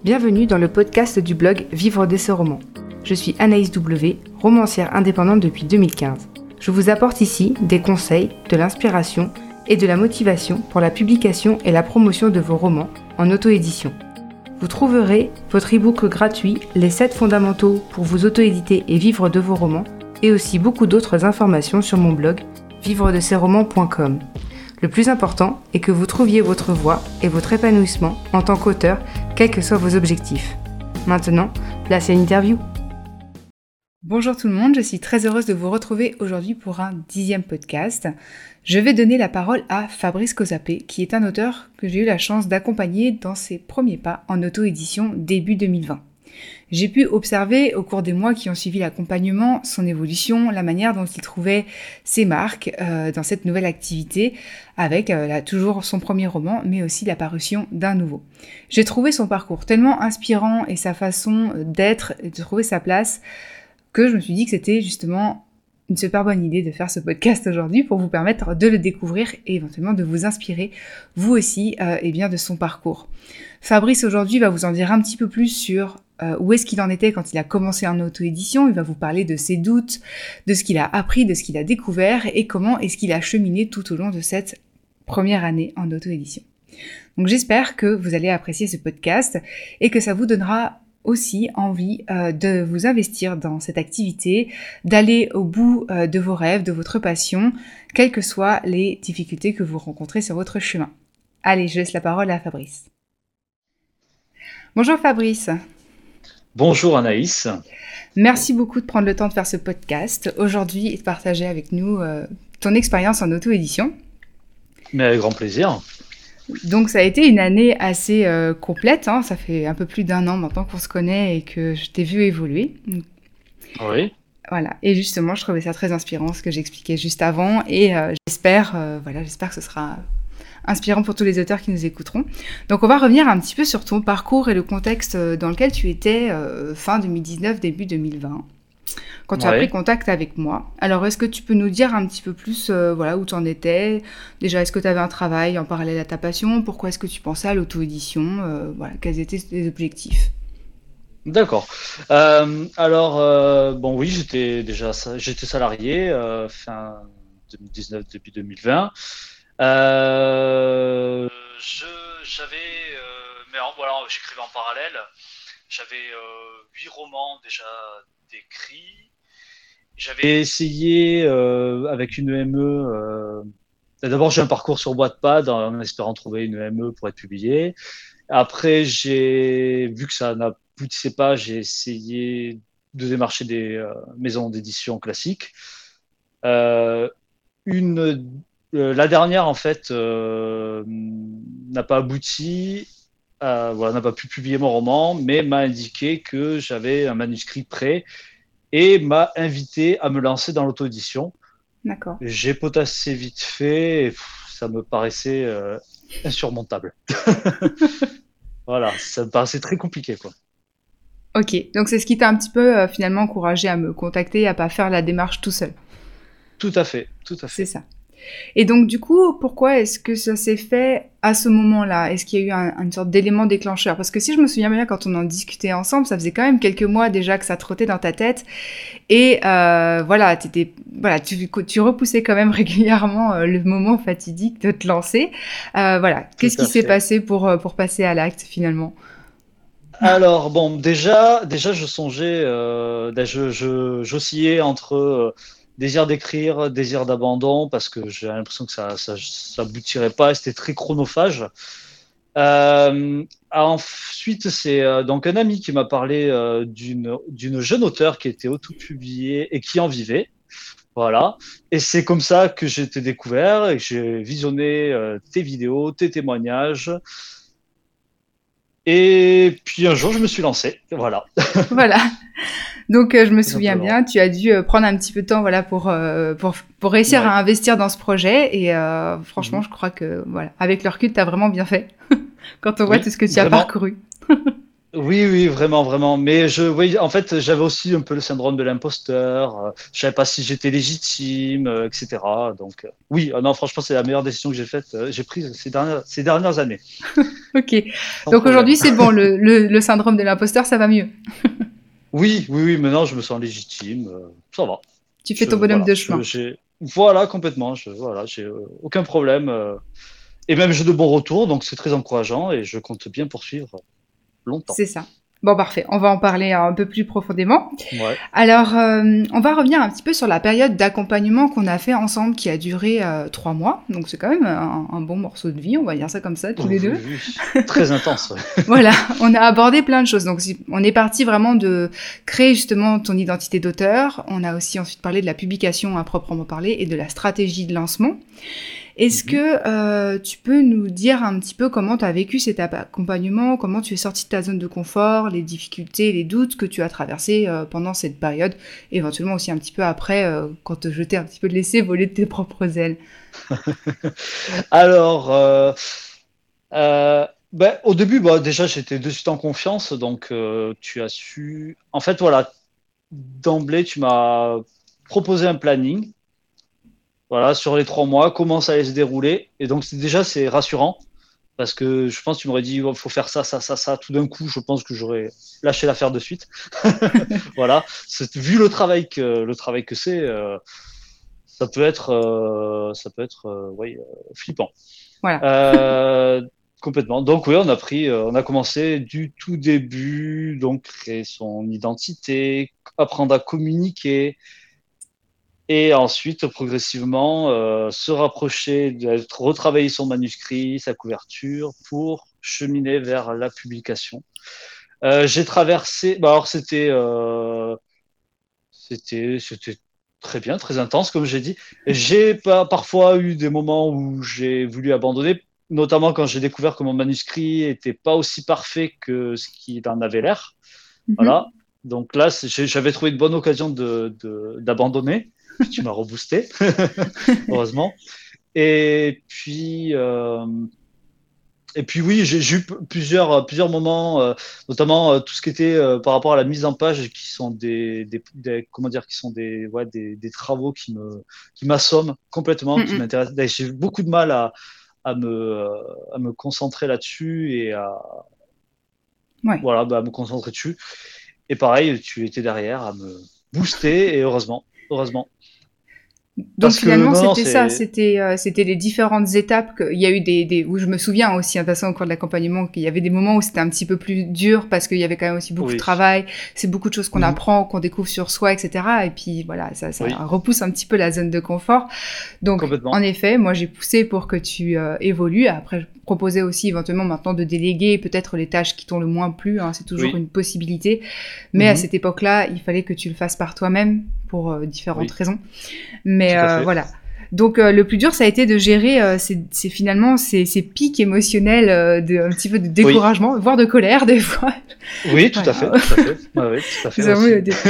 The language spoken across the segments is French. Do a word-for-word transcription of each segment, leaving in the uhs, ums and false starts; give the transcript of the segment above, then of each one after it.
Bienvenue dans le podcast du blog Vivre d'essais romans. Je suis Anaïs W, romancière indépendante depuis deux mille quinze. Je vous apporte ici des conseils, de l'inspiration et de la motivation pour la publication et la promotion de vos romans en auto-édition. Vous trouverez votre e-book gratuit, les sept fondamentaux pour vous auto-éditer et vivre de vos romans, et aussi beaucoup d'autres informations sur mon blog vivre de ses romans point com. Le plus important est que vous trouviez votre voie et votre épanouissement en tant qu'auteur, quels que soient vos objectifs. Maintenant, place à l'interview. Bonjour tout le monde, je suis très heureuse de vous retrouver aujourd'hui pour un dixième podcast. Je vais donner la parole à Fabrice Cozapé, qui est un auteur que j'ai eu la chance d'accompagner dans ses premiers pas en auto-édition début deux mille vingt. J'ai pu observer au cours des mois qui ont suivi l'accompagnement, son évolution, la manière dont il trouvait ses marques euh, dans cette nouvelle activité, avec euh, là, toujours son premier roman, mais aussi la parution d'un nouveau. J'ai trouvé son parcours tellement inspirant et sa façon d'être et de trouver sa place que je me suis dit que c'était justement une super bonne idée de faire ce podcast aujourd'hui pour vous permettre de le découvrir et éventuellement de vous inspirer, vous aussi, euh, et bien de son parcours. Fabrice aujourd'hui va vous en dire un petit peu plus sur euh, où est-ce qu'il en était quand il a commencé en auto-édition. Il va vous parler de ses doutes, de ce qu'il a appris, de ce qu'il a découvert et comment est-ce qu'il a cheminé tout au long de cette première année en auto-édition. Donc j'espère que vous allez apprécier ce podcast et que ça vous donnera aussi envie euh, de vous investir dans cette activité, d'aller au bout euh, de vos rêves, de votre passion, quelles que soient les difficultés que vous rencontrez sur votre chemin. Allez, je laisse la parole à Fabrice. Bonjour Fabrice. Bonjour Anaïs. Merci beaucoup de prendre le temps de faire ce podcast aujourd'hui et de partager avec nous euh, ton expérience en auto-édition. Mais avec grand plaisir. Donc ça a été une année assez euh, complète, hein. Ça fait un peu plus d'un an maintenant qu'on se connaît et que je t'ai vu évoluer. Oui. Voilà, et justement je trouvais ça très inspirant ce que j'expliquais juste avant et euh, j'espère, euh, voilà, j'espère que ce sera inspirant pour tous les auteurs qui nous écouteront. Donc on va revenir un petit peu sur ton parcours et le contexte dans lequel tu étais euh, fin deux mille dix-neuf, début deux mille vingt. Quand tu ouais. as pris contact avec moi. Alors, est-ce que tu peux nous dire un petit peu plus euh, voilà, où tu en étais ? Déjà, est-ce que tu avais un travail en parallèle à ta passion ? Pourquoi est-ce que tu pensais à l'auto-édition ? euh, voilà, quels étaient tes objectifs ? D'accord. Euh, alors, euh, bon, oui, j'étais déjà j'étais salarié euh, fin deux mille dix-neuf, début deux mille vingt. Euh, je, j'avais, euh, mais en, voilà, j'écrivais en parallèle. J'avais huit euh, romans déjà d'écrits. J'avais essayé euh, avec une E M E. Euh, d'abord, j'ai un parcours sur Wattpad en, en espérant trouver une E M E pour être publié. Après, j'ai vu que ça n'aboutissait pas, j'ai essayé de démarcher des euh, maisons d'édition classiques. Euh, une, euh, la dernière, en fait, euh, n'a pas abouti. Euh, voilà, n'a pas pu publier mon roman, mais m'a indiqué que j'avais un manuscrit prêt et m'a invité à me lancer dans l'auto-édition. D'accord. J'ai potassé vite fait, et pff, ça me paraissait euh, insurmontable. Voilà, ça me paraissait très compliqué, quoi. Ok, donc c'est ce qui t'a un petit peu euh, finalement encouragé à me contacter et à pas faire la démarche tout seul. Tout à fait, tout à fait. C'est ça. Et donc, du coup, pourquoi est-ce que ça s'est fait à ce moment-là ? Est-ce qu'il y a eu un, une sorte d'élément déclencheur ? Parce que si je me souviens bien, quand on en discutait ensemble, ça faisait quand même quelques mois déjà que ça trottait dans ta tête. Et euh, voilà, t'étais, voilà tu, tu repoussais quand même régulièrement euh, le moment fatidique de te lancer. Euh, voilà, Tout qu'est-ce qui fait. s'est passé pour, pour passer à l'acte finalement ? Alors, bon, déjà, déjà je songeais, euh, je, je, j'oscillais entre... Euh, désir d'écrire, désir d'abandon, parce que j'ai l'impression que ça ça, ça aboutirait pas, et c'était très chronophage. Euh, ensuite, c'est euh, donc un ami qui m'a parlé euh, d'une, d'une jeune auteure qui était auto-publiée et qui en vivait. Voilà. Et c'est comme ça que j'ai été découvert et que j'ai visionné euh, tes vidéos, tes témoignages. Et puis un jour, je me suis lancé. Voilà. Voilà. Donc, euh, je me souviens bien, tu as dû euh, prendre un petit peu de temps, voilà, pour euh, pour pour réussir ouais. à investir dans ce projet. Et euh, franchement, mmh. je crois que voilà, avec le recul, t'as vraiment bien fait quand on voit oui, tout ce que tu vraiment. as parcouru. Oui, oui, vraiment, vraiment. Mais je, oui, en fait, j'avais aussi un peu le syndrome de l'imposteur. Euh, je savais pas si j'étais légitime, euh, et cetera. Donc, euh, oui, euh, non, franchement, c'est la meilleure décision que j'ai faite, euh, j'ai prise ces dernières, ces dernières années, Ok. sans Donc problème. aujourd'hui, c'est bon, le, le, le syndrome de l'imposteur, ça va mieux. Oui, oui, oui. Maintenant, je me sens légitime. euh, ça va. Tu fais Je, ton bonhomme voilà, de je, chemin. j'ai, voilà, complètement. Je, voilà, j'ai euh, aucun problème. euh, et même j'ai de bons retours, donc c'est très encourageant et je compte bien poursuivre longtemps. C'est ça. Bon, parfait. On va en parler un peu plus profondément. Ouais. Alors, euh, on va revenir un petit peu sur la période d'accompagnement qu'on a fait ensemble, qui a duré euh, trois mois. Donc, c'est quand même un, un bon morceau de vie, on va dire ça comme ça, tous Oh, les oui, deux. oui. Très intense. Ouais. Voilà, on a abordé plein de choses. Donc, si- on est parti vraiment de créer justement ton identité d'auteur. On a aussi ensuite parlé de la publication à proprement parler et de la stratégie de lancement. Est-ce Mhm. que euh, tu peux nous dire un petit peu comment tu as vécu cet accompagnement, comment tu es sorti de ta zone de confort, les difficultés, les doutes que tu as traversés euh, pendant cette période, éventuellement aussi un petit peu après, euh, quand je t'ai un petit peu laissé voler de tes propres ailes. Alors, euh, euh, ben, au début, bah, déjà, j'étais de suite en confiance, donc euh, tu as su. En fait, voilà, d'emblée, tu m'as proposé un planning, voilà, sur les trois mois, comment ça allait se dérouler, et donc c'est- déjà, c'est rassurant, parce que je pense que tu m'aurais dit, il faut faire ça, ça, ça, ça, tout d'un coup, je pense que j'aurais lâché l'affaire de suite. Voilà, c'est, vu le travail que le travail que c'est, euh, ça peut être, euh, ça peut être, euh, ouais, euh, flippant. Voilà. Euh, Complètement. Donc oui, on a pris, euh, on a commencé du tout début, donc créer son identité, apprendre à communiquer, et ensuite progressivement euh, se rapprocher, de retravailler son manuscrit, sa couverture, pour cheminer vers la publication. Euh, j'ai traversé, bah alors c'était, euh, c'était, c'était très bien, très intense, comme j'ai dit. J'ai pas, parfois eu des moments où j'ai voulu abandonner, notamment quand j'ai découvert que mon manuscrit était pas aussi parfait que ce qu'il en avait l'air. Mhm. Voilà. Donc là, j'avais trouvé une bonne occasion de, de, d'abandonner. Puis tu m'as reboosté, heureusement. Et puis, euh, et puis oui, j'ai j'ai eu plusieurs, plusieurs moments, euh, notamment euh, tout ce qui était euh, par rapport à la mise en page, qui sont des, des, des- comment dire, qui sont des, ouais, des, des travaux qui me, qui m'assomment complètement, qui Mhm. m'intéressent. J'ai eu beaucoup de mal à, à me, euh, à me concentrer là-dessus et à, Ouais. voilà, bah, à me concentrer dessus. Et pareil, tu étais derrière à me booster et heureusement, heureusement, Donc parce que finalement, non, non, c'était ça, c'est, c'était euh, c'était les différentes étapes que il y a eu des, des où je me souviens aussi, hein, de toute façon, au cours de l'accompagnement, qu'il y avait des moments où c'était un petit peu plus dur parce qu'il y avait quand même aussi beaucoup de oui, travail, c'est beaucoup de choses qu'on mhm, apprend, qu'on découvre sur soi, et cetera. Et puis voilà, ça, ça oui, repousse un petit peu la zone de confort. Donc, en complètement, effet, moi, j'ai poussé pour que tu euh, évolues. Après, je proposais aussi éventuellement maintenant de déléguer peut-être les tâches qui t'ont le moins plu. Hein, c'est toujours oui, une possibilité. Mais à mhm, cette époque-là, il fallait que tu le fasses par toi-même pour euh, différentes oui, raisons. Mais tout à euh, fait. voilà. Donc euh, le plus dur, ça a été de gérer euh, ces, ces- finalement ces, ces pics émotionnels, euh, de, un petit peu de Oui, découragement, voire de colère des fois. oui, tout à Voilà. fait, tout à fait. Ouais, oui, tout à fait Nous avons eu aussi. des...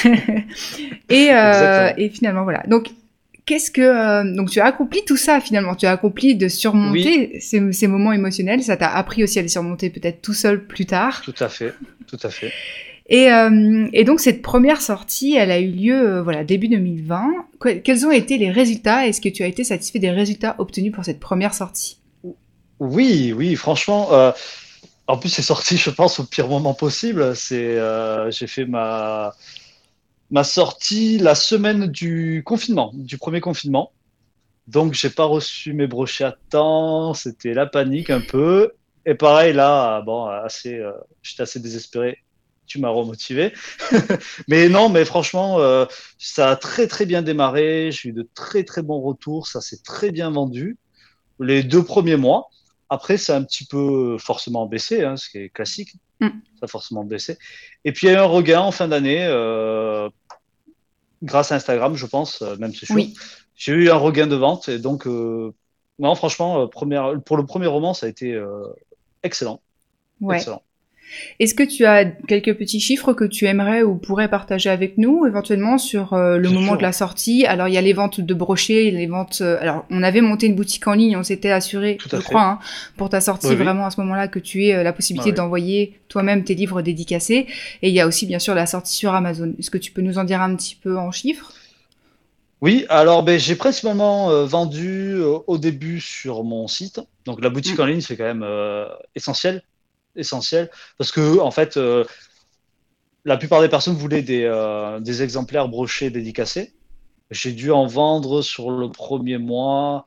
et, euh, Exactement. et finalement voilà. Donc qu'est-ce que euh, donc tu as accompli tout ça finalement, tu as accompli de Oui, surmonter ces, ces moments émotionnels, ça t'a appris aussi à les surmonter peut-être tout seul plus tard. tout à fait, tout à fait. Et, euh, et donc cette première sortie, elle a eu lieu euh, voilà début deux mille vingt. Que- quels ont été les résultats? Est-ce que tu as été satisfait des résultats obtenus pour cette première sortie? Oui, oui, franchement. Euh, en plus, c'est sorti, je pense, au pire moment possible. C'est, euh, j'ai fait ma ma sortie la semaine du confinement, du premier confinement. Donc, j'ai pas reçu mes brochets à temps. C'était la panique un peu. Et pareil, là, bon, assez, euh, j'étais assez désespéré. Tu m'as remotivé. Mais non, mais franchement, euh, ça a très, très bien démarré. J'ai eu de très, très bons retours. Ça s'est très bien vendu les deux premiers mois. Après, c'est un petit peu forcément baissé, hein, ce qui est classique. Mm. Ça a forcément baissé. Et puis, il y a eu un regain en fin d'année, euh, grâce à Instagram, je pense, euh, même c'est sûr. Oui, J'ai eu un regain de vente. Et donc, euh, non, franchement, euh, première, pour le premier roman, ça a été euh, excellent. ouais. Excellent. Est-ce que tu as quelques petits chiffres que tu aimerais ou pourrais partager avec nous, éventuellement, sur euh, le Bien moment sûr. de la sortie? Alors, il y a les ventes de brochets, les ventes... euh, alors, on avait monté une boutique en ligne, on s'était assuré, Tout je à fait. crois, hein, pour ta sortie, Oui, oui. vraiment à ce moment-là, que tu aies euh, la Ah possibilité oui. d'envoyer toi-même tes livres dédicacés. Et il y a aussi, bien sûr, la sortie sur Amazon. Est-ce que tu peux nous en dire un petit peu en chiffres? Oui, alors ben, j'ai principalement euh, vendu euh, au début sur mon site. Donc la boutique Mm. en ligne, c'est quand même euh, essentiel, essentiel, parce que en fait, euh, la plupart des personnes voulaient des, euh, des exemplaires brochés dédicacés. J'ai dû en vendre sur le premier mois.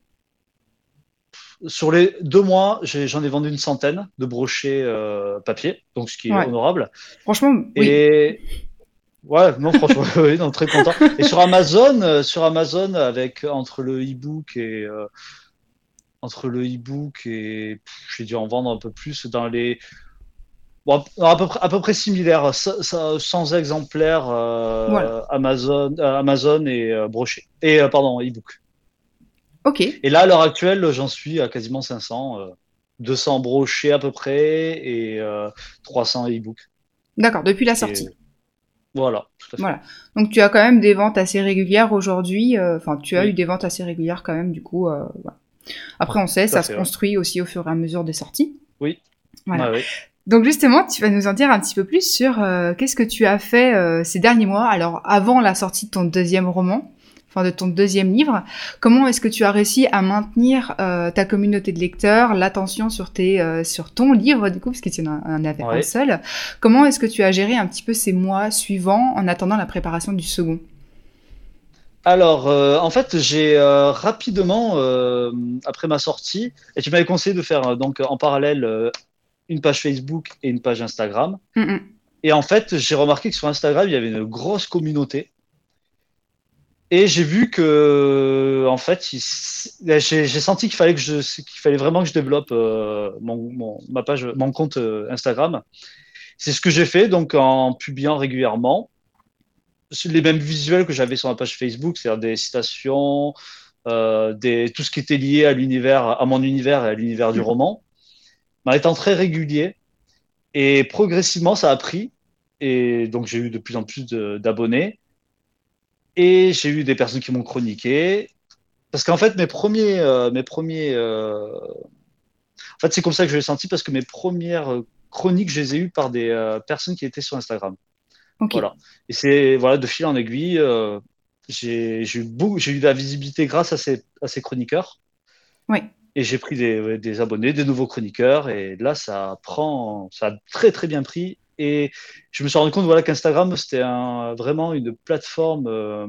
Sur les deux mois, j'ai- j'en ai vendu une centaine de brochets euh, papier, donc ce qui est Ouais. honorable. Franchement, oui. Et ouais, non, franchement, oui, non, très content. Et sur Amazon, euh, sur Amazon, avec entre le e-book et euh, entre le e-book et pff, j'ai dû en vendre un peu plus dans les bon, à peu près à peu près similaire, ça- ça- cent exemplaires Voilà. euh, Amazon, euh, Amazon et euh, brochés et euh, pardon e-book. Ok. Et là, à l'heure actuelle, j'en suis à quasiment cinq cents, euh, deux cents brochés à peu près et euh, trois cents e-books. D'accord, depuis la Ce qui est sortie. voilà, tout à fait. Voilà. Donc tu as quand même des ventes assez régulières aujourd'hui. euh, Enfin, tu as eu Oui, des ventes assez régulières quand même, du coup. euh, voilà. Après, on sait, tout à ça se fait. Ouais. construit aussi au fur et à mesure des sorties. Oui, Voilà. ouais, oui. Donc justement, tu vas nous en dire un petit peu plus sur euh, qu'est-ce que tu as fait euh, ces derniers mois. Alors avant la sortie de ton deuxième roman, enfin de ton deuxième livre, comment est-ce que tu as réussi à maintenir euh, ta communauté de lecteurs, l'attention sur tes, euh, sur ton livre du coup, parce que tu en en avais un Ouais. seul. Comment est-ce que tu as géré un petit peu ces mois suivants en attendant la préparation du second? Alors, euh, en fait, j'ai euh, rapidement, euh, après ma sortie, et tu m'avais conseillé de faire euh, donc en parallèle euh, une page Facebook et une page Instagram. Mm, mm. Et en fait, j'ai remarqué que sur Instagram, il y avait une grosse communauté. Et j'ai vu que, en fait, il- j'ai j'ai senti qu'il fallait que je, qu'il fallait vraiment que je développe euh, mon, mon- ma page, mon compte euh, Instagram. C'est ce que j'ai fait, donc en publiant régulièrement les mêmes visuels que j'avais sur ma page Facebook, c'est-à-dire des citations, euh, des, tout ce qui était lié à l'univers, à mon univers et à l'univers du roman, mais en étant très régulier. Et progressivement, ça a pris. Et donc, j'ai eu de plus en plus de- d'abonnés. Et j'ai eu des personnes qui m'ont chroniqué. Parce qu'en fait, mes premiers, euh, mes premiers, euh, en fait, c'est comme ça que je l'ai senti parce que mes premières euh, chroniques, je les ai eues par des euh, personnes qui étaient sur Instagram. Ok. Voilà. Et c'est voilà, de fil en aiguille, euh, j'ai j'ai eu, beaucoup- j'ai eu de la visibilité grâce à ces, à ces chroniqueurs. Oui. Et j'ai pris des, ouais, des abonnés, des nouveaux chroniqueurs. Et là, ça prend, ça a très très bien pris. Et je me suis rendu compte voilà, qu'Instagram, c'était un, vraiment une plateforme euh,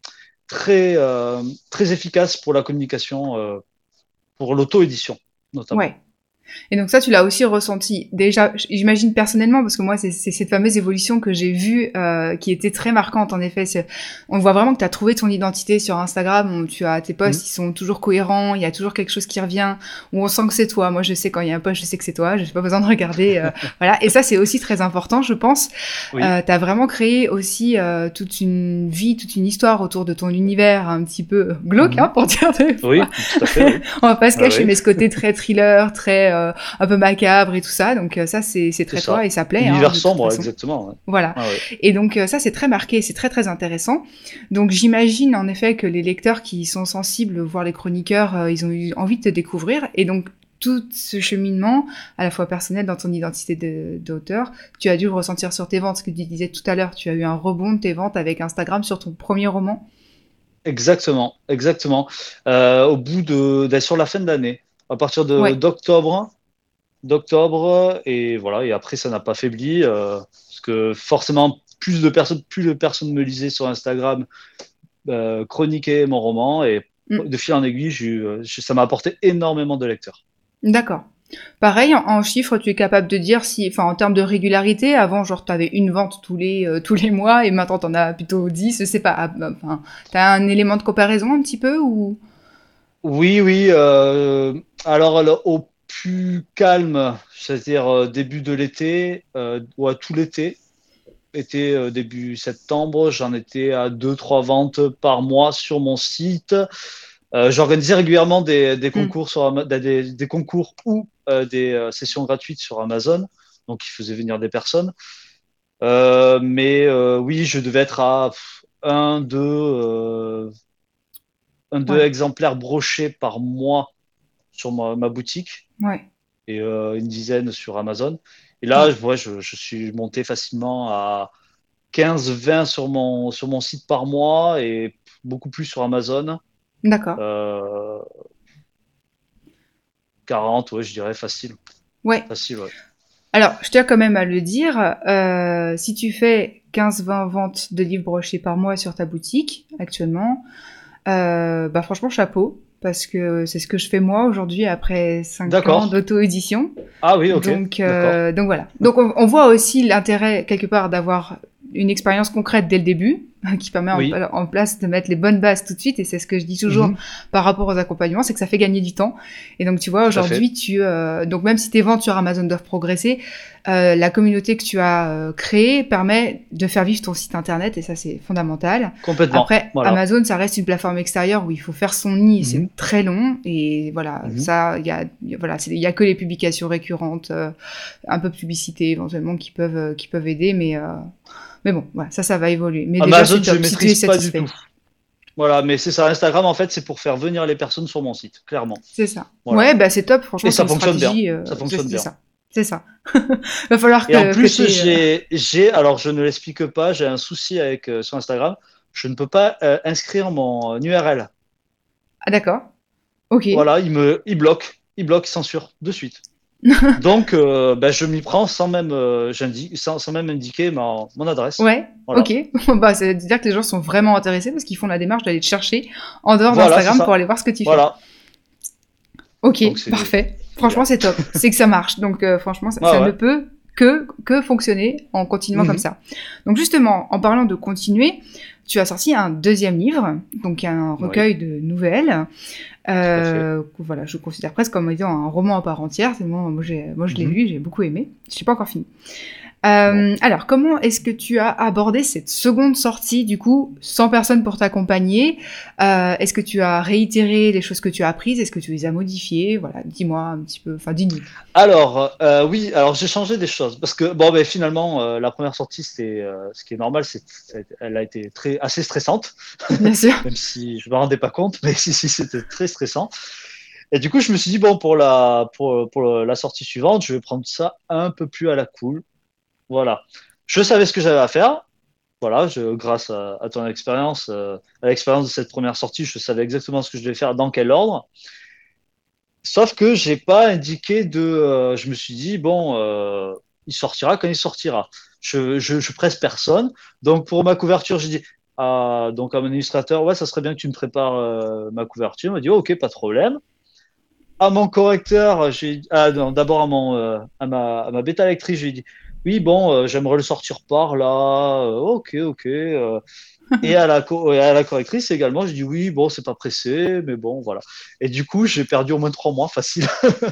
très, euh, très efficace pour la communication, euh, pour l'auto-édition notamment. Ouais. Et donc ça, tu l'as aussi ressenti. Déjà, j'imagine personnellement, parce que moi, c'est c'est cette fameuse évolution que j'ai vue, euh, qui était très marquante, en effet. C'est- On voit vraiment que tu as trouvé ton identité sur Instagram, où tu as tes Mhm. posts, ils sont toujours cohérents, il y a toujours quelque chose qui revient, où on sent que c'est toi. Moi, je sais quand il y a un post, je sais que c'est toi, je n'ai pas besoin de regarder. euh, voilà. Et ça, c'est aussi très important, je pense. Oui, Euh, tu as vraiment créé aussi euh, toute une vie, toute une histoire autour de ton univers, un petit peu glauque, hein, Mhm. pour dire des oui, fois. tout à fait. Oui. On va pas se Ouais, cacher, ouais, mais ce côté très thriller, très euh, un peu macabre et tout ça. Donc euh, ça, c'est c'est c'est très toi ça. et ça plaît, hein, Univers de toute sombre, façon. exactement. Ouais. Voilà. Ah, ouais. Et donc euh, ça, c'est très marqué, c'est très très intéressant. Donc j'imagine en effet que les lecteurs qui sont sensibles, voire les chroniqueurs, euh, ils ont eu envie de te découvrir. Et donc tout ce cheminement, à la fois personnel dans ton identité de- d'auteur, tu as dû le ressentir sur tes ventes. Ce que tu disais tout à l'heure, tu as eu un rebond de tes ventes avec Instagram sur ton premier roman. Exactement, exactement. Euh, au bout de, de- sur la fin de l'année, à partir de Ouais. d'octobre, d'octobre, et voilà, et après ça n'a pas faibli, euh, parce que forcément, plus de personnes, plus de personnes me lisaient sur Instagram, euh, chroniquaient mon roman, et Mm. de fil en aiguille, j'ai eu, euh, ça m'a apporté énormément de lecteurs. D'accord. Pareil, en, en chiffres, tu es capable de dire si, enfin, en termes de régularité, avant, genre, t'avais une vente tous les, euh, tous les mois, et maintenant, t'en as plutôt dix, je sais pas. ah, bah, Enfin, t'as un élément de comparaison un petit peu, ou? Oui, oui. Euh, alors, alors, au plus calme, c'est-à-dire euh, début de l'été, euh, ouais, tout l'été, été euh, début septembre, j'en étais à deux, trois ventes par mois sur mon site. Euh, j'organisais régulièrement des, des Hmm. concours sur Ama- des, des concours ou euh, des euh, sessions gratuites sur Amazon. donc ils faisaient venir des personnes. Euh, mais euh, oui, je devais être à un, deux, euh, un, deux Ouais. exemplaires brochés par mois sur ma, ma boutique Ouais. et euh, une dizaine sur Amazon. Et là, Ouais. je, ouais, je, je suis monté facilement à quinze vingt sur mon, sur mon site par mois et beaucoup plus sur Amazon. D'accord. Euh, quarante, ouais, je dirais facile. Ouais. Facile, ouais. Alors, je tiens quand même à le dire, euh, si tu fais quinze vingt ventes de livres brochés par mois sur ta boutique, actuellement, euh, bah franchement, chapeau, parce que c'est ce que je fais moi aujourd'hui après cinq ans D'accord. d'auto-édition. Ah oui, ok. Donc, D'accord. euh, donc voilà. Donc on, on voit aussi l'intérêt, quelque part, d'avoir une expérience concrète dès le début, qui permet en, Oui. en place de mettre les bonnes bases tout de suite, et c'est ce que je dis toujours Mhm. par rapport aux accompagnements, c'est que ça fait gagner du temps. Et donc tu vois, Tout à fait. aujourd'hui, tu, euh, donc même si tes ventes sur Amazon doivent progresser, euh, la communauté que tu as euh, créée permet de faire vivre ton site internet, et ça c'est fondamental. Complètement. Après, Voilà. Amazon, ça reste une plateforme extérieure où il faut faire son nid, et Mhm. c'est très long, et voilà, Mhm. ça, il y a, y a- voilà, il y a que les publications récurrentes, euh, un peu de publicité éventuellement qui peuvent, euh, qui peuvent aider, mais euh, mais bon, voilà, ça, ça va évoluer. Mais Amazon, déjà, je c'est ne top si tu es maîtrise pas du satisfait. tout. Voilà, mais c'est ça. Instagram, en fait, c'est pour faire venir les personnes sur mon site, clairement. C'est ça. Voilà. Ouais, bah c'est top, franchement, Et c'est ça une fonctionne bien. stratégie. euh, Ça c'est fonctionne c'est bien. ça. C'est ça. Va falloir Et en que, que plus, t'aies, euh, j'ai, j'ai, alors je ne l'explique pas, j'ai un souci avec euh, sur Instagram. Je ne peux pas euh, inscrire mon U R L. Ah, d'accord. Ok. Voilà, il me, il bloque, il bloque, il censure de suite. Donc, euh, ben, je m'y prends sans même, euh, j'indique, sans, sans même indiquer ma, mon adresse. Ouais. Voilà. Ok. Bah, ça veut dire que les gens sont vraiment intéressés parce qu'ils font la démarche d'aller te chercher en dehors Voilà, c'est d'Instagram ça. pour aller voir ce que tu fais. Voilà. Ok, Donc, c'est parfait. c'est Franchement, bien. c'est top. C'est que ça marche. Donc, euh, franchement, ça, Ouais, ça ne ouais. peut que, que fonctionner en continuant comme Mhm. ça. Donc, justement, en parlant de continuer, tu as sorti un deuxième livre, donc un Oui, recueil de nouvelles, tout à fait. euh, que, voilà, je considère presque comme étant un roman à part entière. C'est moi, moi, j'ai, moi, je l'ai Mhm. lu, j'ai beaucoup aimé. Je n'ai pas encore fini. Bon. Euh, alors, comment est-ce que tu as abordé cette seconde sortie, du coup, sans personne pour t'accompagner? Euh, est-ce que tu as réitéré les choses que tu as apprises? Est-ce que tu les as modifiées? Voilà, dis-moi un petit peu, enfin, dis-nous. Alors, euh, oui, alors j'ai changé des choses parce que bon, ben finalement, euh, la première sortie, c'était, euh, ce qui est normal, c'est, c'est- elle a été très, assez stressante, Bien sûr. même si je me rendais pas compte, mais si, si, c'était très stressant. Et du coup, je me suis dit bon, pour la, pour, pour la sortie suivante, je vais prendre ça un peu plus à la cool. Voilà. Je savais ce que j'avais à faire. Voilà, je, grâce à, à ton expérience, euh, à l'expérience de cette première sortie, je savais exactement ce que je devais faire, dans quel ordre. Sauf que j'ai pas indiqué de. Euh, je me suis dit, bon, euh, il sortira quand il sortira. Je, je, je presse personne. Donc pour ma couverture, j'ai dit à, donc à mon illustrateur, ouais, ça serait bien que tu me prépares euh, ma couverture. Il m'a dit, oh, ok, pas de problème. À mon correcteur, j'ai ah, non, d'abord à, mon, euh, à, ma, à ma bêta lectrice, je lui ai dit, oui, bon, euh, j'aimerais le sortir par là. Euh, ok, ok. Euh, et à la, co- et à la correctrice également, j'ai dit oui, bon, c'est pas pressé, mais bon, voilà. Et du coup, j'ai perdu au moins trois mois facile.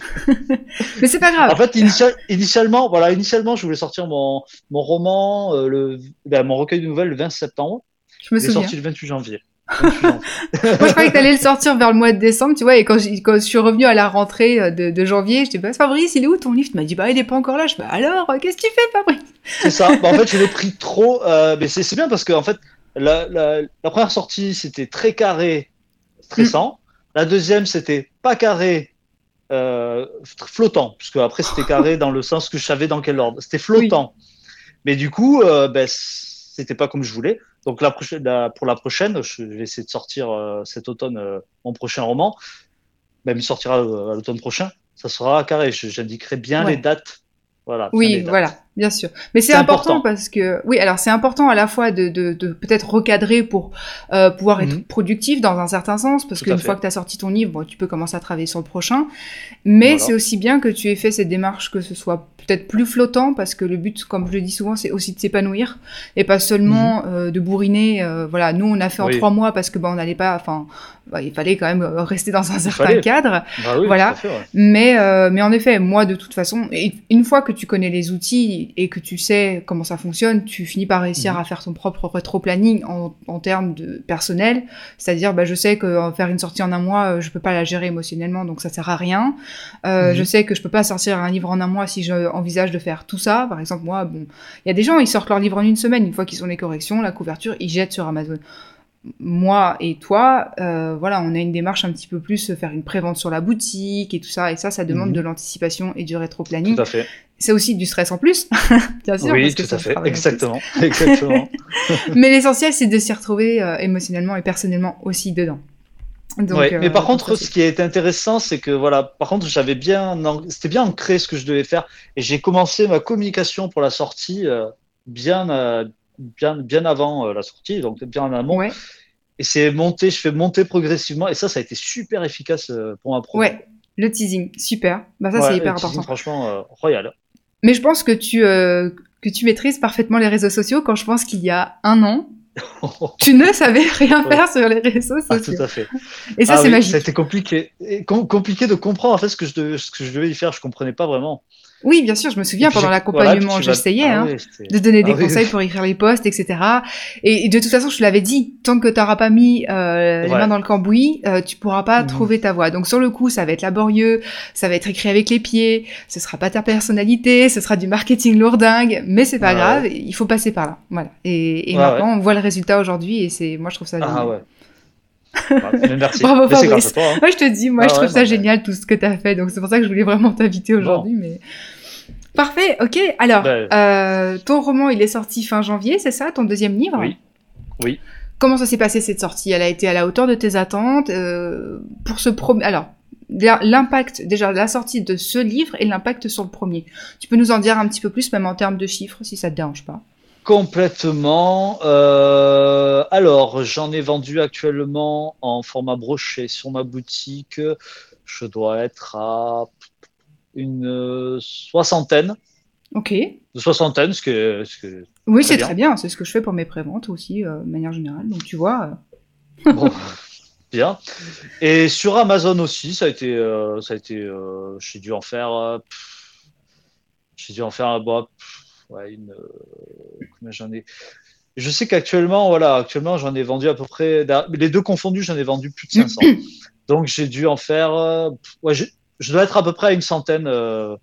Mais c'est pas En grave. fait, initial, initialement, voilà, initialement, je voulais sortir mon, mon roman, euh, le, ben, mon recueil de nouvelles le vingt septembre. Je me Il est souviens. sorti le vingt-huit janvier. vingt-huit janvier. Moi, je croyais que t'allais le sortir vers le mois de décembre, tu vois, et quand, j'ai- quand je suis revenue à la rentrée euh, de, de janvier, je dis, bah, Fabrice, il est où ton livre? Tu m'as dit, bah, il est pas encore là. Je dis, bah, alors, euh, qu'est-ce que tu fais, Fabrice? C'est ça. Bah, en fait, je l'ai pris trop. Euh, mais c'est c'est bien parce que en fait, la, la, la première sortie, c'était très carré, Mm. stressant. La deuxième, c'était pas carré, euh, flottant, puisque après, c'était carré dans le sens que je savais dans quel ordre. C'était Oui. flottant. Mais du coup, euh, ben, c'était pas comme je voulais. Donc la prochaine, la, pour la prochaine, je vais essayer de sortir euh, cet automne euh, mon prochain roman. Même il sortira euh, à l'automne prochain. Ça sera carré. Je- J'indiquerai bien les Ouais. dates. Voilà, bien les Oui, dates. voilà, bien sûr. Mais c'est C'est important important. parce que, oui, alors c'est important à la fois de, de, de peut-être recadrer pour euh, pouvoir être Mhm. productif dans un certain sens, parce Tout à qu'une fois fait. que tu as sorti ton livre, bon, tu peux commencer à travailler sur le prochain. Mais c'est Voilà. aussi bien que tu aies fait cette démarche, que ce soit peut-être plus flottant, parce que le but, comme je le dis souvent, c'est aussi de s'épanouir et pas Mhm. seulement euh, de bourriner. euh, voilà, nous on a fait en Oui, trois mois parce que bah, on n'allait pas, enfin, bah, il fallait quand même euh, rester dans un il certain fallait. cadre. Bah oui, tout Voilà. à fait. Ouais. Mais, euh, mais en effet, moi, de toute façon, et une fois que tu connais les outils et que tu sais comment ça fonctionne, tu finis par réussir Mhm. à faire ton propre rétro-planning en, en termes de personnel. C'est-à-dire, bah, je sais que euh, faire une sortie en un mois, euh, je peux pas la gérer émotionnellement, donc ça sert à rien. Euh, Je Mhm. sais que je peux pas sortir un livre en un mois si je envisagent de faire tout ça. Par exemple, moi, bon, il y a des gens, ils sortent leur livre en une semaine. Une fois qu'ils ont les corrections, la couverture, ils jettent sur Amazon. Moi et toi, euh, voilà, on a une démarche un petit peu plus, faire une prévente sur la boutique et tout ça. Et ça, ça demande mmh. de l'anticipation et du rétro-planning. Tout à fait. C'est aussi du stress en plus, bien sûr. Oui, tout à fait, exactement. exactement. Mais l'essentiel, c'est de s'y retrouver euh, émotionnellement et personnellement aussi dedans. Donc, ouais, euh, mais par contre, ce qui est intéressant, c'est que voilà, par contre, j'avais bien, en... c'était bien ancré ce que je devais faire, et j'ai commencé ma communication pour la sortie euh, bien, euh, bien, bien avant euh, la sortie, donc bien en amont. Ouais. Et c'est monté, je fais monter progressivement, et ça, ça a été super efficace euh, pour ma promo. Ouais, le teasing, super. Bah ça, ouais, c'est hyper le important. Teasing, franchement, euh, royal. Mais je pense que tu euh, que tu maîtrises parfaitement les réseaux sociaux. Quand je pense qu'il y a un an, tu ne savais rien faire ouais. sur les réseaux sociaux. Ah, tout à fait. Et ça, ah, c'est oui, magique. C'était compliqué. Et com- compliqué de comprendre en fait ce que je devais, ce que je devais y faire. Je comprenais pas vraiment. Oui, bien sûr, je me souviens, pendant l'accompagnement, voilà, j'essayais ah, hein, ouais, de donner des ah, conseils oui. pour écrire les posts, et cetera. Et, et de toute façon, je te l'avais dit, tant que tu n'auras pas mis euh, ouais. les mains dans le cambouis, euh, tu pourras pas mmh. trouver ta voie. Donc sur le coup, ça va être laborieux, ça va être écrit avec les pieds, ce sera pas ta personnalité, ce sera du marketing lourdingue, mais c'est pas ah, grave, ouais. il faut passer par là. Voilà. Et, et ouais, maintenant, ouais. on voit le résultat aujourd'hui, et c'est, moi, je trouve ça génial. Ah ouais. Bah, merci. Bravo mais Fabrice. Toi, hein. Moi je te dis, moi ah, je trouve ouais, ça non, génial mais... tout ce que tu as fait, donc c'est pour ça que je voulais vraiment t'inviter aujourd'hui. Bon. Mais parfait, ok. Alors, ben... euh, ton roman il est sorti fin janvier, c'est ça, ton deuxième livre? Oui. Oui. Comment ça s'est passé cette sortie? Elle a été à la hauteur de tes attentes euh, pour ce premier. Alors, l'impact déjà de la sortie de ce livre et l'impact sur le premier. Tu peux nous en dire un petit peu plus, même en termes de chiffres, si ça te dérange pas? Complètement. Euh, alors, j'en ai vendu actuellement en format broché sur ma boutique. Je dois être à une soixantaine. Ok. De soixantaine, ce que. Ce que oui, c'est bien. Très bien. C'est ce que je fais pour mes préventes aussi, euh, de manière générale. Donc, tu vois. Euh... bon, bien. Et sur Amazon aussi, ça a été. Euh, ça a été euh, j'ai dû en faire. Euh, j'ai dû en faire. Bon, Ouais, une. Euh, combien j'en ai. Je sais qu'actuellement, voilà, actuellement, j'en ai vendu à peu près. Les deux confondus, j'en ai vendu plus de cinq cents. Donc, j'ai dû en faire. Euh, ouais, je, je dois être à peu près à une centaine. Euh,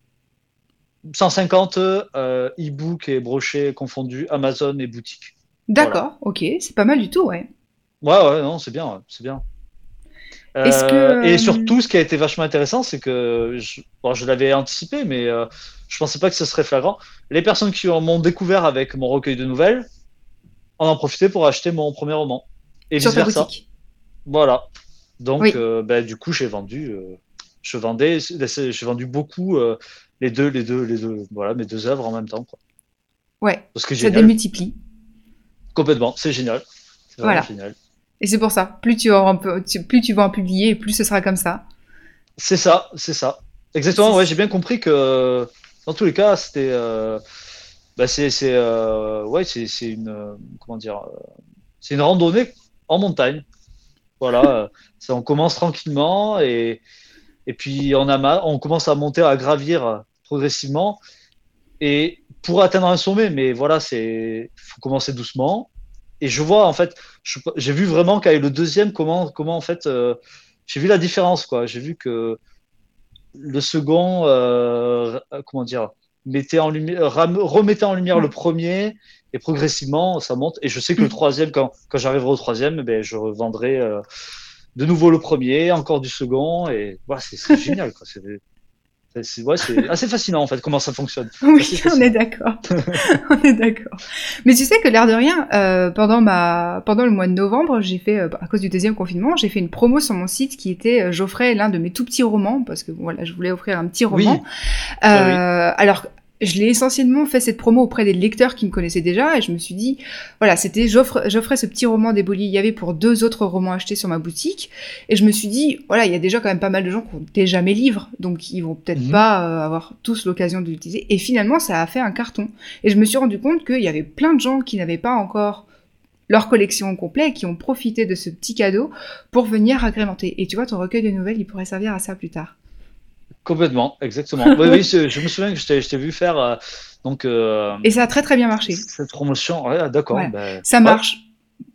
cent cinquante euh, e-book et brochets confondus, Amazon et boutique. D'accord, voilà. Ok, c'est pas mal du tout, ouais. Ouais, ouais, non, c'est bien, ouais, c'est bien. Est-ce euh, que... Et surtout, ce qui a été vachement intéressant, c'est que je, bon, je l'avais anticipé, mais euh, je pensais pas que ce serait flagrant. Les personnes qui m'ont découvert avec mon recueil de nouvelles en ont profité pour acheter mon premier roman. Et sur ta vice-versa. boutique. Voilà. Donc, oui. euh, bah, du coup, j'ai vendu, euh, je vendais, j'ai vendu beaucoup euh, les deux, les deux, les deux, voilà, mes deux œuvres en même temps, quoi. Ouais. Parce que ça génial. démultiplie. Complètement, c'est génial. C'est voilà. Génial. Et c'est pour ça, plus tu, en, plus tu vas en publier, plus ce sera comme ça. C'est ça, c'est ça. Exactement, ouais, j'ai bien compris que dans tous les cas, c'était. Euh, bah, c'est, c'est, euh, ouais, c'est, c'est une. Euh, comment dire euh, C'est une randonnée en montagne. Voilà, ça, on commence tranquillement et, et puis on, a, on commence à monter, à gravir progressivement. Et pour atteindre un sommet, mais voilà, c'est faut commencer doucement. Et je vois, en fait, je, j'ai vu vraiment qu'avec le deuxième, comment, comment en fait, euh, j'ai vu la différence, quoi. J'ai vu que le second, euh, comment dire, mettait en lumière, remettait en lumière le premier, et progressivement, ça monte. Et je sais que le troisième, quand, quand j'arriverai au troisième, ben, je revendrai euh, de nouveau le premier, encore du second, et voilà, c'est, c'est génial, quoi. C'est, C'est, ouais, c'est assez fascinant en fait comment ça fonctionne. Oui, on est d'accord. on est d'accord. Mais tu sais que l'air de rien, euh, pendant ma, pendant le mois de novembre, j'ai fait, euh, à cause du deuxième confinement, j'ai fait une promo sur mon site qui était, euh, j'offrais l'un de mes tout petits romans parce que voilà, je voulais offrir un petit roman. Oui. Euh, ah, oui. Alors. Je l'ai essentiellement fait cette promo auprès des lecteurs qui me connaissaient déjà et je me suis dit, voilà, c'était, j'offre, j'offrais ce petit roman d'Eboli Yavé pour deux autres romans achetés sur ma boutique et je me suis dit, voilà, il y a déjà quand même pas mal de gens qui ont déjà mes livres, donc ils vont peut-être mmh. pas euh, avoir tous l'occasion de l'utiliser et finalement ça a fait un carton et je me suis rendu compte qu'il y avait plein de gens qui n'avaient pas encore leur collection au complet et qui ont profité de ce petit cadeau pour venir agrémenter. Et tu vois, ton recueil de nouvelles, il pourrait servir à ça plus tard. Complètement, exactement. Oui, oui, je me souviens que je t'ai, je t'ai vu faire euh, donc. Euh, et ça a très très bien marché. Cette promotion, ouais, d'accord. Ouais. Ben, ça marche.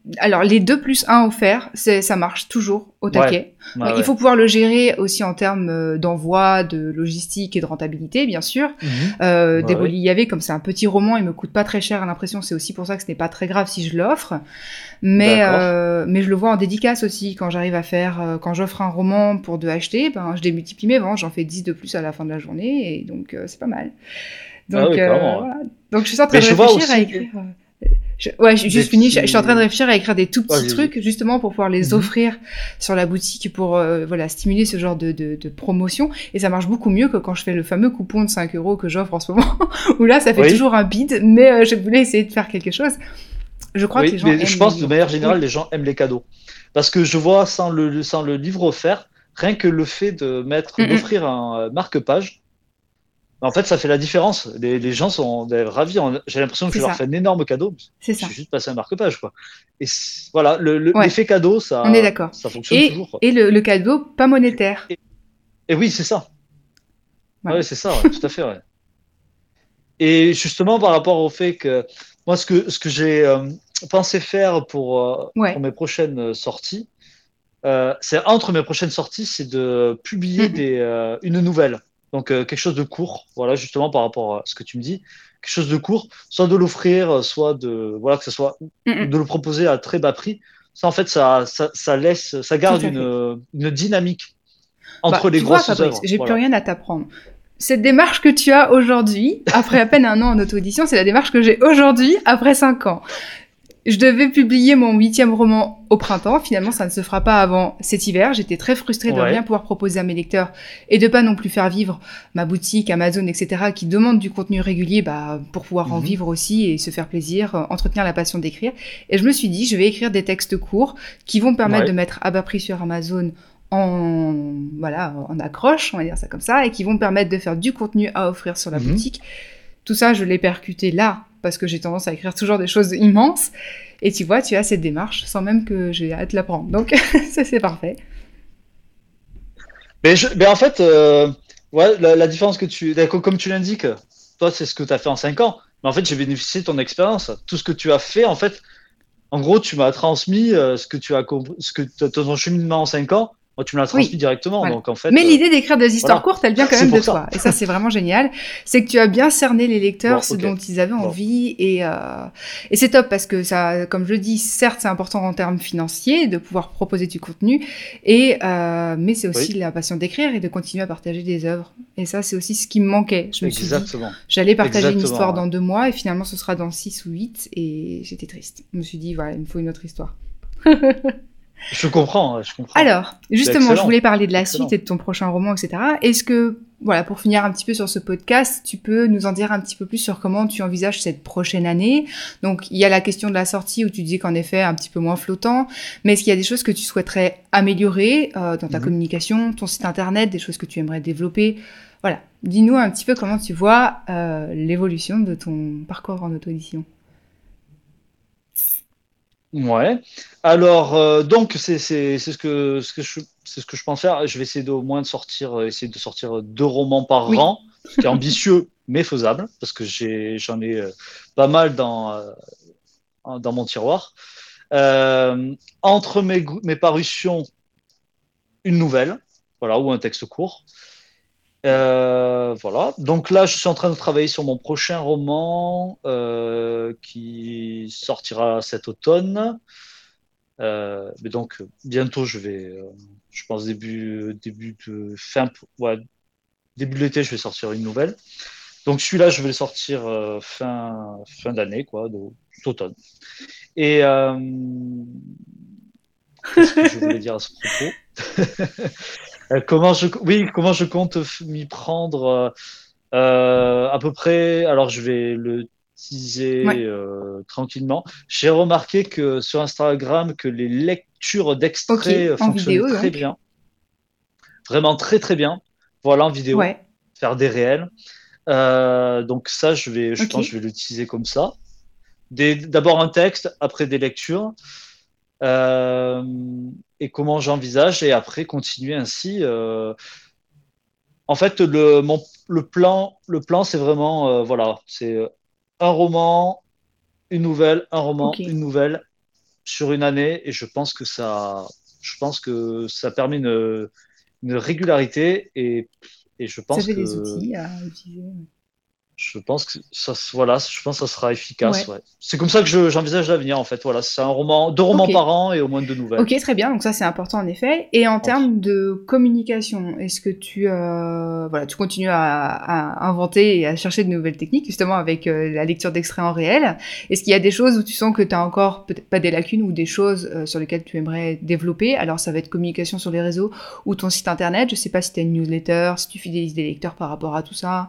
Alors, les deux plus un offerts, c'est, ça marche toujours au taquet. Ouais, ouais, Donc, ouais. il faut pouvoir le gérer aussi en termes euh, d'envoi, de logistique et de rentabilité, bien sûr. Mhm. Euh, Ouais, Déboli ouais. Y A V, comme c'est un petit roman, il me coûte pas très cher à l'impression, c'est aussi pour ça que ce n'est pas très grave si je l'offre. Mais, D'accord. euh, mais je le vois en dédicace aussi, quand j'arrive à faire, euh, quand j'offre un roman pour deux achetés, ben, je démultiplie mes ventes, j'en fais dix de plus à la fin de la journée, et donc euh, c'est pas mal. Ah Donc, oui, euh, carrément. Ouais. voilà. Donc, je suis en train Mais de je vois réfléchir à aussi écrire. euh, je- Ouais, j'ai des juste fini. Je je suis en train de petits. réfléchir à écrire des tout petits Vas-y, vas-y. trucs, justement pour pouvoir les Mhm. offrir sur la boutique pour euh, voilà, stimuler ce genre de, de, de promotion. Et ça marche beaucoup mieux que quand je fais le fameux coupon de cinq euros que j'offre en ce moment, où là, ça fait Oui, toujours un bid, mais euh, je voulais essayer de faire quelque chose. Je crois que oui, les gens mais je aiment les pense de livres. manière générale, Oui, les gens aiment les cadeaux. Parce que je vois sans le, sans le livre offert, rien que le fait de mettre, Mm, mm. d'offrir un euh, marque-page, en fait, ça fait la différence. Les, les gens sont euh, ravis. En- J'ai l'impression que C'est je leur ça, fais un énorme cadeau. c'est J'ai ça. juste passé un marque-page, quoi. Et c- voilà, le- le- Ouais, l'effet cadeau, on est ça, d'accord. ça fonctionne Et, toujours, quoi. et le, le cadeau, pas monétaire. Et, et oui, c'est ça. Voilà. Ouais, c'est ça, ouais, tout à fait, ouais. Et justement, par rapport au fait que moi, ce que, ce que j'ai euh, pensé faire pour, euh, pour Ouais. mes prochaines euh, sorties, euh, c'est entre mes prochaines sorties, c'est de Mm, publier mm. des, euh, une nouvelle. Donc, euh, quelque chose de court, voilà, justement, par rapport à ce que tu me dis. Quelque chose de court, soit de l'offrir, soit de, voilà, que ce soit, Mm, ou mm. de le proposer à très bas prix. Ça, en fait, ça, ça, ça laisse, ça Tout garde à fait. une, une dynamique entre Bah, les tu vois, grosses Fabrice, œuvres. j'ai plus Voilà. rien à t'apprendre. Cette démarche que tu as aujourd'hui, après à peine un an en auto-édition, c'est la démarche que j'ai aujourd'hui, après cinq ans. Je devais publier mon huitième roman au printemps. Finalement, ça ne se fera pas avant cet hiver. J'étais très frustrée de rien Ouais. pouvoir proposer à mes lecteurs et de pas non plus faire vivre ma boutique, Amazon, et cetera, qui demandent du contenu régulier bah, pour pouvoir en Mhm. vivre aussi et se faire plaisir, euh, entretenir la passion d'écrire. Et je me suis dit, je vais écrire des textes courts qui vont me permettre Ouais. de mettre à bas prix sur Amazon en voilà en accroche, on va dire ça comme ça, et qui vont me permettre de faire du contenu à offrir sur la Mhm. boutique. Tout ça, je l'ai percuté là, parce que j'ai tendance à écrire toujours des choses immenses. Et tu vois, tu as cette démarche sans même que j'ai à te l'apprendre. Donc, ça, c'est parfait. Mais, je, mais en fait, euh, ouais, la, la différence que tu, d'accord, comme tu l'indiques, toi, c'est ce que tu as fait en cinq ans. Mais en fait, j'ai bénéficié de ton expérience. Tout ce que tu as fait, en fait, en gros, tu m'as transmis euh, ce que tu as compris, ce que t- ton cheminement en cinq ans. Moi, tu me l'as transmis Oui, directement. voilà. Donc, en fait, Mais euh, l'idée d'écrire des histoires voilà, courtes, elle vient quand c'est même de pour ça. toi. Et ça, c'est vraiment génial. C'est que tu as bien cerné les lecteurs, Bon, ce ok. dont ils avaient Bon. envie. Et, euh, et c'est top parce que ça, comme je le dis, certes, c'est important en termes financiers de pouvoir proposer du contenu. Et, euh, mais c'est aussi Oui, la passion d'écrire et de continuer à partager des œuvres. Et ça, c'est aussi ce qui me manquait. Je me suis dit, exactement. j'allais partager une Exactement. histoire Ouais. dans deux mois et finalement, ce sera dans six ou huit. Et j'étais triste. Je me suis dit, voilà, il me faut une autre histoire. Je comprends, je comprends. Alors, C'est justement, je excellent. voulais parler de la Excellent. suite et de ton prochain roman, et cetera. Est-ce que, voilà, pour finir un petit peu sur ce podcast, tu peux nous en dire un petit peu plus sur comment tu envisages cette prochaine année? Donc, il y a la question de la sortie où tu dis qu'en effet, un petit peu moins flottant, mais est-ce qu'il y a des choses que tu souhaiterais améliorer euh, dans ta Mhm. communication, ton site internet, des choses que tu aimerais développer? Voilà, dis-nous un petit peu comment tu vois euh, l'évolution de ton parcours en auto-édition. Ouais. Alors, euh, donc, c'est c'est- c'est ce que, ce que je, c'est ce que je pense faire. Je vais essayer de, au moins de sortir, euh, essayer de sortir deux romans par Oui, an, ce qui est ambitieux, mais faisable, parce que j'ai, j'en ai euh, pas mal dans, euh, dans mon tiroir. Euh, entre mes, gou- mes parutions, une nouvelle, voilà, ou un texte court. Euh, voilà. Donc là, je suis en train de travailler sur mon prochain roman euh, qui sortira cet automne. Euh, mais donc bientôt, je vais, euh, je pense début, début de fin, ouais, début de l'été, je vais sortir une nouvelle. Donc celui-là, je vais le sortir euh, fin, fin d'année, quoi, d'automne. Et euh, qu'est-ce que je voulais dire à ce propos? Euh, comment je, oui, comment je compte f- m'y prendre euh, euh, à peu près. Alors je vais le teaser ouais, euh, tranquillement. J'ai remarqué que sur Instagram que les lectures ok, d'extraits en fonctionnaient vidéo très donc. bien, vraiment très très bien. Voilà en vidéo, Ouais, faire des réels. Euh, donc ça, je vais, je ok. pense, que je vais l'utiliser comme ça. Des- D'abord un texte, après des lectures. Euh, et comment j'envisage et après continuer ainsi. Euh, en fait, le, mon, le plan, le plan, c'est vraiment, euh, voilà, c'est un roman, une nouvelle, un roman, Ok. une nouvelle. sur une année et je pense que ça, je pense que ça permet une, une régularité et, et je Ça pense fait des que outils à utiliser. je pense que ça, voilà, je pense que ça sera efficace. Ouais. Ouais. C'est comme ça que je, j'envisage l'avenir en fait. Voilà, c'est un roman, deux romans Ok. par an et au moins deux nouvelles. Ok, très bien. Donc ça, c'est important en effet. Et en Entre. termes de communication, est-ce que tu, euh, voilà, tu continues à, à inventer et à chercher de nouvelles techniques, justement avec euh, la lecture d'extraits en réel? Est-ce qu'il y a des choses où tu sens que tu as encore peut-être pas des lacunes ou des choses euh, sur lesquelles tu aimerais développer? Alors ça va être communication sur les réseaux ou ton site internet. Je sais pas si tu as une newsletter, si tu fidélises des lecteurs par rapport à tout ça.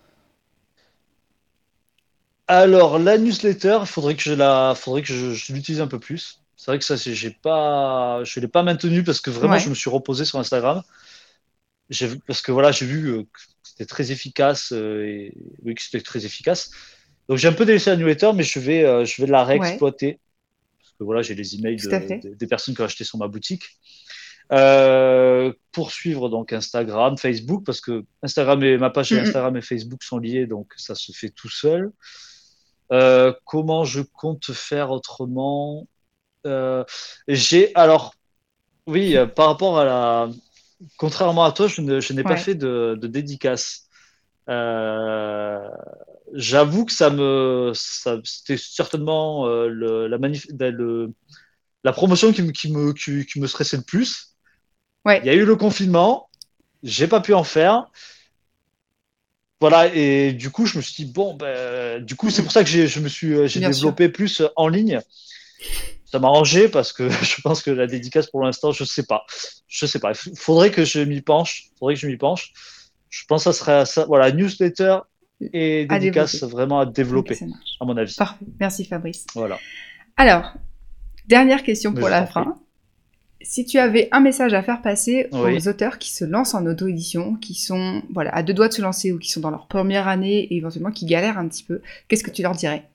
Alors la newsletter, il faudrait que je la, faudrait que je, je l'utilise un peu plus. C'est vrai que ça, c'est, j'ai pas, je l'ai pas maintenu parce que vraiment, je Ouais. me suis reposé sur Instagram. J'ai, parce que voilà, j'ai vu euh, que c'était très efficace euh, et oui, que c'était très efficace. Donc j'ai un peu délaissé la newsletter, mais je vais, euh, je vais la Ouais, réexploiter parce que voilà, j'ai les emails tout à de, fait. de- des personnes qui ont acheté sur ma boutique. Euh, poursuivre donc Instagram, Facebook, parce que Instagram et ma page Mm, mm. Instagram et Facebook sont liées, donc ça se fait tout seul. Euh, comment je compte faire autrement? Euh, j'ai alors oui, euh, par rapport à la, contrairement à toi, je, ne, je n'ai pas Ouais. fait de, de dédicace. Euh, J'avoue que ça me, ça, c'était certainement euh, le, la, manif, le, la promotion qui me, qui, me, qui, qui me stressait le plus. Il y Ouais, a eu le confinement, j'ai pas pu en faire. Voilà, et du coup, je me suis dit, bon, ben, du coup, mm, c'est mm. pour ça que j'ai, je me suis, euh, j'ai Bien sûr. développé plus en ligne. Ça m'a arrangé parce que je pense que la dédicace pour l'instant, je sais pas. Je sais pas. Il faudrait que je m'y penche. Faudrait que je m'y penche. Je pense que ça serait ça. Voilà, newsletter et À dédicace développer. vraiment à Ok, développer, ça marche. à mon avis. Parfait. Merci Fabrice. Voilà. Alors, dernière question Mais pour je la t'en prie. fin. Si tu avais un message à faire passer Oui. aux auteurs qui se lancent en auto-édition, qui sont voilà, à deux doigts de se lancer ou qui sont dans leur première année et éventuellement qui galèrent un petit peu, qu'est-ce que tu leur dirais?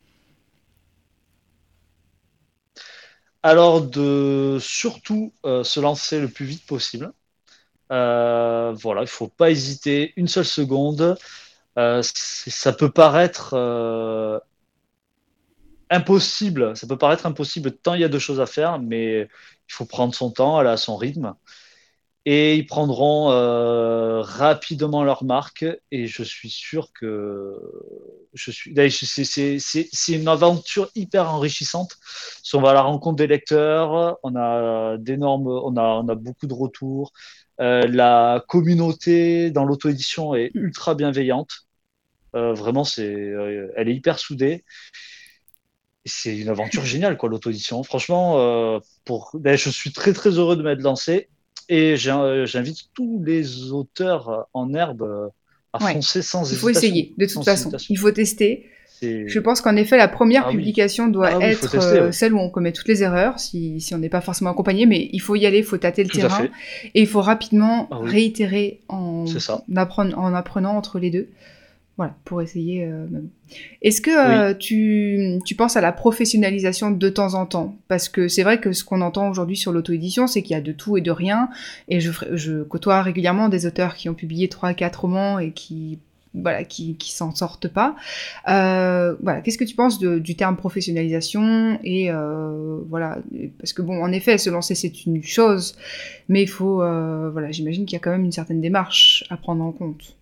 Alors, de surtout euh, se lancer le plus vite possible. Euh, voilà, il faut pas hésiter une seule seconde. Euh, ça peut paraître euh, impossible, ça peut paraître impossible tant il y a de choses à faire, mais il faut prendre son temps, aller à son rythme. Et ils prendront euh, rapidement leur marque et je suis sûr que je suis c'est, c'est, c'est, c'est une aventure hyper enrichissante. Si on va à la rencontre des lecteurs, on a d'énormes, on a, on a beaucoup de retours. Euh, la communauté dans l'auto-édition est ultra bienveillante. Euh, vraiment, c'est, euh, elle est hyper soudée. C'est une aventure géniale, quoi, l'auto-édition. Franchement, euh, pour... ben, je suis très, très heureux de m'être lancé et j'invite tous les auteurs en herbe à Ouais, foncer sans il faut hésitation. essayer, de toute Sans façon. hésitation. Il faut tester. Je C'est... pense qu'en effet, la première Ah oui. publication doit Ah oui, il faut être tester, euh, ouais. celle où on commet toutes les erreurs, si, si on n'est pas forcément accompagné, mais il faut y aller, il faut tâter le Tout à terrain, fait. et il faut rapidement Ah oui, réitérer en, c'est ça. appren- en apprenant entre les deux. Voilà, pour essayer. Euh, même. Est-ce que Oui. euh, tu, tu penses à la professionnalisation de temps en temps? Parce que c'est vrai que ce qu'on entend aujourd'hui sur l'auto-édition, c'est qu'il y a de tout et de rien. Et je, je côtoie régulièrement des auteurs qui ont publié trois, quatre romans et qui, voilà, qui, qui s'en sortent pas. Euh, voilà, qu'est-ce que tu penses de, du terme professionnalisation? Et euh, voilà, parce que bon, en effet, se lancer c'est une chose, mais il faut, euh, voilà, j'imagine qu'il y a quand même une certaine démarche à prendre en compte.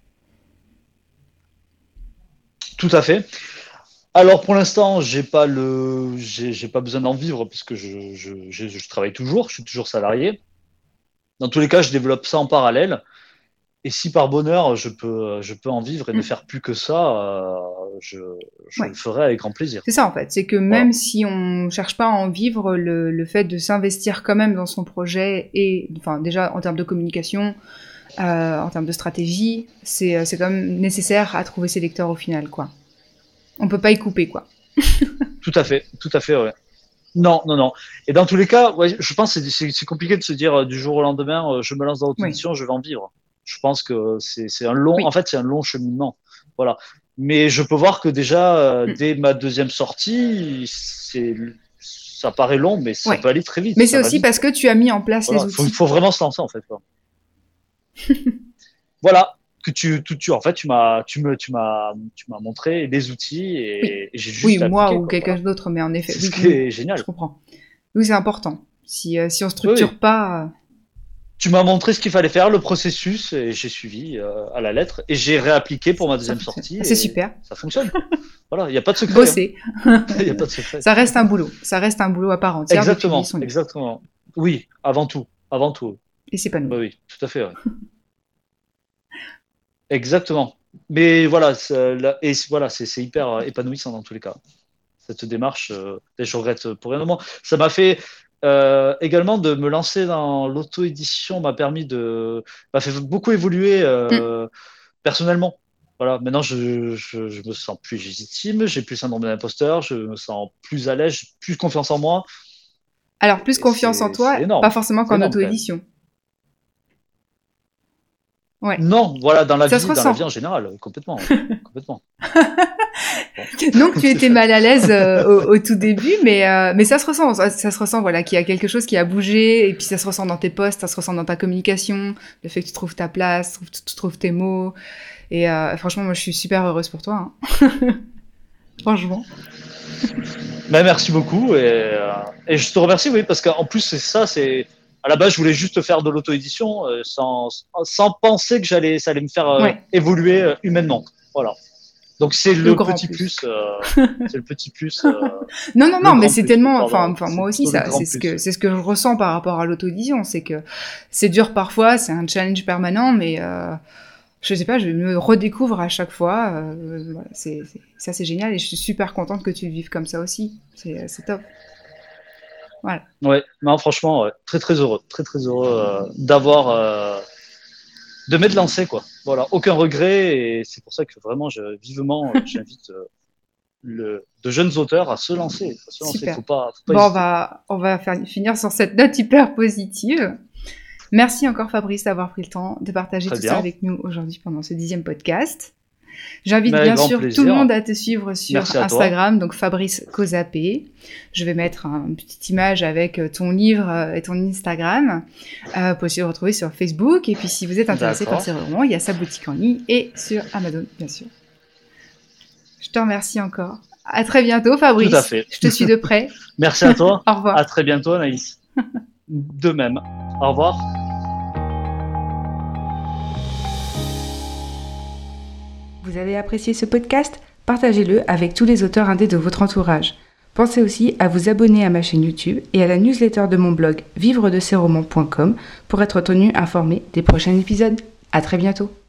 Tout à fait. Alors pour l'instant, j'ai pas le, j'ai, j'ai pas besoin d'en vivre parce que je, je, je, je travaille toujours, je suis toujours salarié. Dans tous les cas, je développe ça en parallèle. Et si par bonheur, je peux, je peux en vivre et ne Mm. faire plus que ça, euh, je, je Ouais. le ferai avec grand plaisir. C'est ça en fait, c'est que Voilà. même si on cherche pas à en vivre, le, le fait de s'investir quand même dans son projet et, enfin déjà en termes de communication, euh, en termes de stratégie, c'est c'est quand même nécessaire à trouver ses lecteurs au final quoi. On peut pas y couper quoi. Tout à fait, tout à fait, ouais. Non, non, non. Et dans tous les cas, ouais, je pense que c'est- c'est c'est compliqué de se dire euh, du jour au lendemain, euh, je me lance dans Oui, l'auto-édition, je vais en vivre. Je pense que c'est c'est un long, en oui. fait, c'est un long cheminement. Voilà. Mais je peux voir que déjà, euh, Mm. dès ma deuxième sortie, c'est, ça paraît long, mais ça Ouais. peut aller très vite, Mais ça c'est va aussi vite, parce quoi. que tu as mis en place les Voilà. Faut, il outils. faut vraiment se lancer, en fait, quoi. Voilà. Que tu, tu, tu, en fait, tu m'as, tu me, tu m'as, tu m'as montré les outils Oui. et, et j'ai Oui, juste à moi appliquer, ou quoi. quelqu'un Voilà. d'autre, mais en effet, C'est oui, ce qui oui, est je génial. comprends. Oui, c'est important. Si, euh, si on structure Oui. pas... euh, Tu m'as montré ce qu'il fallait faire, le processus, et j'ai suivi euh, à la lettre, et j'ai réappliqué pour ma ça deuxième fonctionne. sortie. Ah, c'est et super. Ça fonctionne. Voilà, il n'y a pas de secret. Bosser. Il n'y a pas de secret. Ça reste un boulot. Ça reste un boulot à part entière de Exactement, publier son livre. exactement. Oui, avant tout, avant tout. Et c'est pas nous. Oui, oui, tout à fait. Ouais. Exactement. Mais voilà, c'est, là- et c'est- voilà, c'est c'est hyper épanouissant dans tous les cas. Cette démarche, euh, et je regrette pour rien au monde. Ça m'a fait euh, également de me lancer dans l'auto-édition, m'a permis de, m'a fait beaucoup évoluer Mm. euh, personnellement. Voilà, maintenant je, je, je me sens plus légitime, j'ai plus syndrome de l'imposteur, je me sens plus à l'aise, j'ai plus confiance en moi. Alors, plus Et confiance en c'est c'est toi, énorme. pas forcément C'est qu'en énorme quand même. auto-édition. Ouais. Non, voilà, dans la Ça vie, se dans la ressent. vie en général, complètement, ouais, complètement. Bon. Donc, tu étais mal à l'aise euh, au, au tout début, mais, euh, mais ça se ressent. Ça, ça se ressent, voilà, qu'il y a quelque chose qui a bougé, et puis ça se ressent dans tes posts, ça se ressent dans ta communication, le fait que tu trouves ta place, tu, tu trouves tes mots. Et euh, franchement, moi, je suis super heureuse pour toi. Hein. Franchement. Ben, merci beaucoup et, euh, et je te remercie, oui, parce qu'en plus, c'est ça, c'est. À la base, je voulais juste faire de l'auto-édition euh, sans, sans penser que j'allais, ça allait me faire euh, Ouais. évoluer euh, humainement. Voilà. Donc, c'est Le le, grand petit plus. plus. euh, c'est le petit plus. euh, Non, non, le non, mais grand c'est plus, tellement, pardon, enfin, enfin, c'est moi aussi, plutôt le ça, grand c'est ce plus. que, c'est ce que je ressens par rapport à l'auto-édition, c'est que c'est dur parfois, c'est un challenge permanent, mais euh, je sais pas, je me redécouvre à chaque fois. Euh, voilà, c'est, c'est- ça, c'est génial, et je suis super contente que tu le vives comme ça aussi. C'est, c'est top. Voilà. Ouais, non, franchement, ouais, très très heureux, très très heureux euh, d'avoir, euh, de m'être lancé, quoi. Voilà, aucun regret, et c'est pour ça que vraiment, je, vivement, euh, j'invite euh, le, de jeunes auteurs à se lancer. À se lancer, Super. faut pas, faut pas Bon, on hésiter. va, on va faire, finir sur cette note hyper positive. Merci encore, Fabrice, d'avoir pris le temps de partager Très tout bien. ça avec nous aujourd'hui pendant ce dixième podcast. J'invite Mais avec bien grand sûr plaisir. tout le monde à te suivre sur Merci à toi. Instagram, donc Fabrice Cozapé. Je vais mettre un- une petite image avec euh, ton livre euh, et ton Instagram. Euh, vous pouvez aussi le retrouver sur Facebook. Et puis si vous êtes intéressé par D'accord. ces romans, il y a sa boutique en ligne et sur Amazon, bien sûr. Je te remercie encore. À très bientôt, Fabrice. Tout à fait. Je te suis de près. Merci à toi. Au revoir. À très bientôt, Anaïs. De même. Au revoir. Vous avez apprécié ce podcast ? Partagez-le avec tous les auteurs indés de votre entourage. Pensez aussi à vous abonner à ma chaîne YouTube et à la newsletter de mon blog vivre de ses romans point com pour être tenu informé des prochains épisodes. À très bientôt.